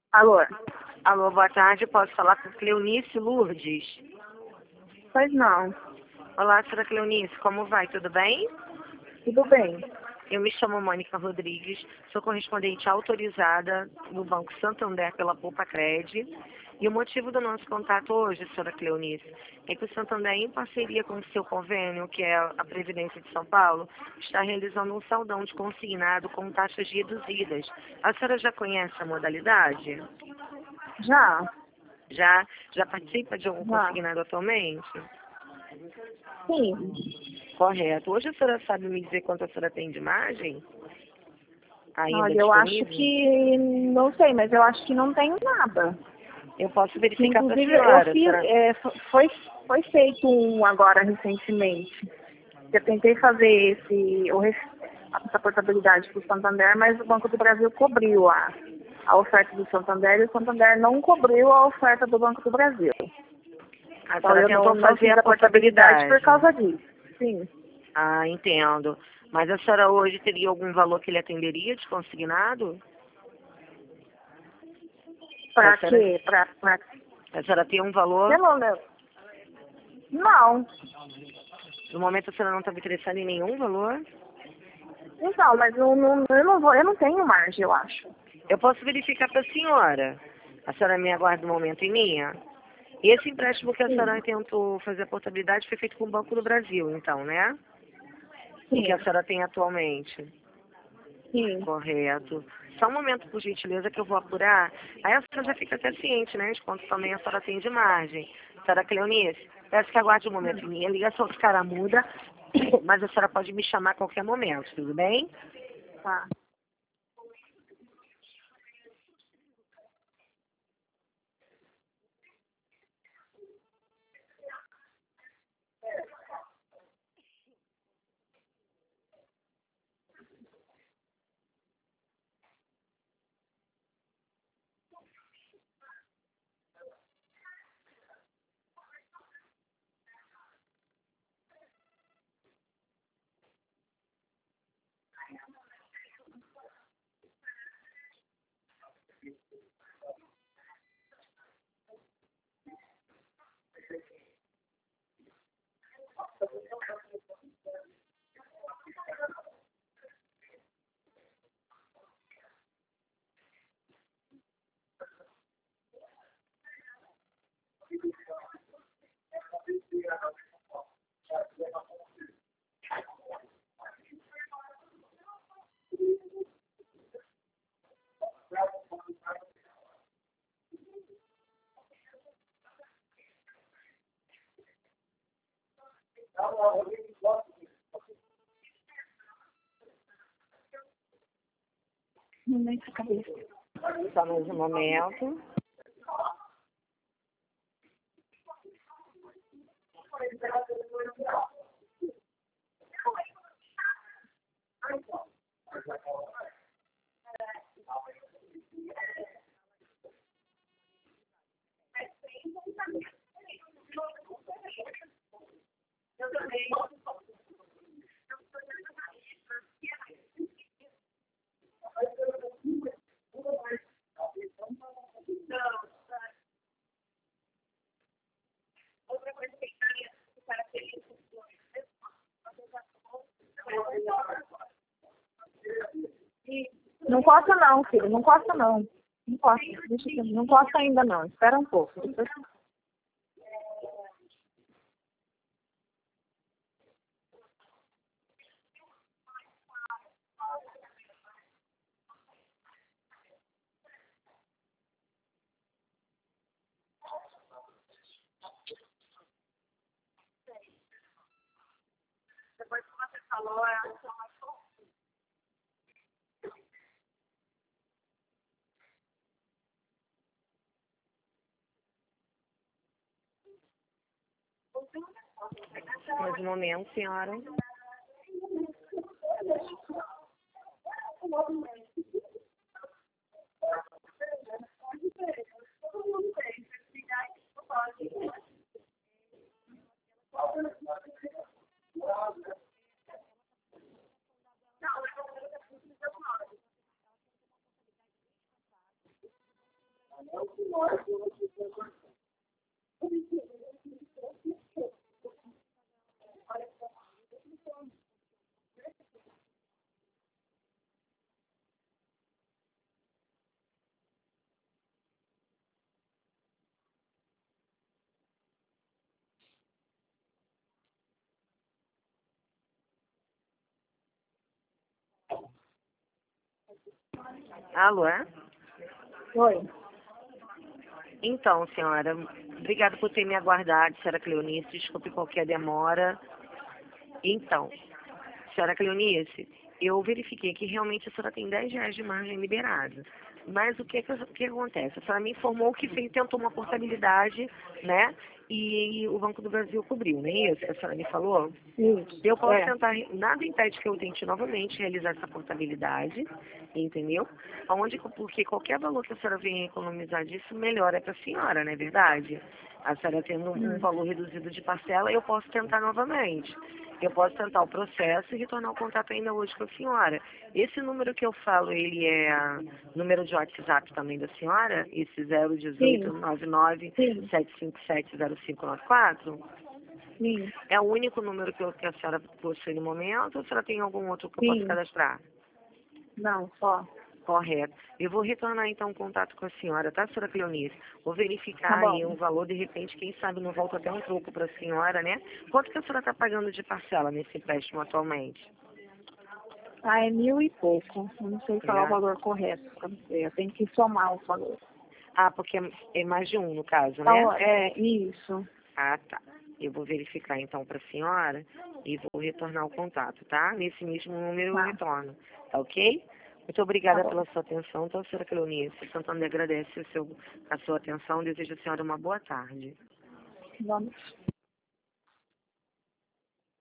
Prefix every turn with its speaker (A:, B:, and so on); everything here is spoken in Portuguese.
A: Alô?
B: Alô, boa tarde. Posso falar com Cleonice Lourdes?
A: Pois não.
B: Olá, senhora Cleonice, como vai? Tudo bem?
A: Tudo bem.
B: Eu me chamo Mônica Rodrigues, sou correspondente autorizada no Banco Santander pela Poupa Cred. E o motivo do nosso contato hoje, senhora Cleonice, é que o Santander, em parceria com o seu convênio, que é a Previdência de São Paulo, está realizando um saldão de consignado com taxas reduzidas. A senhora já conhece a modalidade?
A: Já?
B: Já participa de um
A: Já.
B: consignado atualmente?
A: Sim.
B: Correto. Hoje a senhora sabe me dizer quanto a senhora tem de margem? Ainda
A: Olha, eu acho
B: disponível?
A: que... Não sei, mas eu acho que não tenho nada.
B: Eu posso
A: Que,
B: verificar para a
A: inclusive, eu
B: senhora.
A: fiz...
B: Será?
A: Foi feito um agora recentemente. Eu tentei fazer essa portabilidade para o Santander, mas o Banco do Brasil cobriu a oferta do Santander e o Santander não cobriu a oferta do Banco do Brasil.
B: A
A: Então
B: senhora
A: eu
B: tentou
A: não
B: fazer
A: fiz
B: a
A: a portabilidade por
B: portabilidade.
A: causa disso. Sim.
B: Ah, entendo. Mas a senhora hoje teria algum valor que lhe atenderia de consignado? A
A: Para
B: senhora,
A: quê?
B: a senhora tem um valor?
A: Pelo menos. Não.
B: No momento a senhora não estava interessada em nenhum valor?
A: Então, mas eu não tenho margem, eu acho.
B: Eu posso verificar para a senhora. A senhora me aguarda um momento em linha? E esse empréstimo que a
A: Sim.
B: senhora tentou fazer a portabilidade foi feito com o Banco do Brasil, então, né? O que a
A: Sim.
B: senhora tem atualmente.
A: Sim.
B: Correto. Só um momento, por gentileza, que eu vou apurar. Aí a senhora já fica até ciente, né, de quanto também a senhora tem de margem. Senhora Cleonice, peço que aguarde um momento em minha ligação ficará muda, mas a senhora pode me chamar a qualquer momento, tudo bem?
A: Tá. Não mexe a cabeça.
B: Só mais um momento.
A: Não costa não, filho. Não costa não. Não costa. Deixa eu... Não costa ainda não. Espera um pouco. Depois... Depois que você falou,
B: Mais um momento, senhora. Alô?
A: Oi.
B: Então, senhora, obrigada por ter me aguardado, senhora Cleonice, desculpe qualquer demora. Então, senhora Cleonice, eu verifiquei que realmente a senhora tem R$ 10 de margem liberada. Mas o que acontece? A senhora me informou que tentou uma portabilidade, né? E o Banco do Brasil cobriu, não é isso que a senhora me falou?
A: Isso.
B: Eu posso tentar, nada impede que eu tente novamente realizar essa portabilidade, entendeu? Porque qualquer valor que a senhora venha economizar disso, melhor é para a senhora, não é verdade? A senhora tendo um valor reduzido de parcela, eu posso tentar novamente. Eu posso tentar o processo e retornar o contato ainda hoje com a senhora. Esse número que eu falo, ele é número de WhatsApp também da senhora? Esse 018 99 757 0594?
A: Sim.
B: É o único número que a senhora possui no momento ou a senhora tem algum outro que eu possa
A: Sim.
B: cadastrar?
A: Não, só.
B: Correto. Eu vou retornar então o contato com a senhora, tá, senhora Cleonice? Vou
A: Tá
B: verificar aí o
A: bom.
B: valor, de repente, quem sabe não volta até um troco para a senhora, né? Quanto que a senhora está pagando de parcela nesse empréstimo atualmente?
A: Ah, é 1.000 e pouco. Eu não sei falar o
B: É.
A: valor correto pra você. Eu tenho que somar o valor.
B: Ah, porque é mais de um no caso, né?
A: Então, é isso.
B: Ah, tá. Eu vou verificar então para a senhora e vou retornar o contato, tá? Nesse mesmo número eu
A: Tá.
B: retorno, tá ok? Muito
A: Tá
B: obrigada
A: bom.
B: pela sua atenção, tá, senhora Cleonice? Santander agradece a sua atenção, desejo à senhora uma boa tarde.
A: Vamos.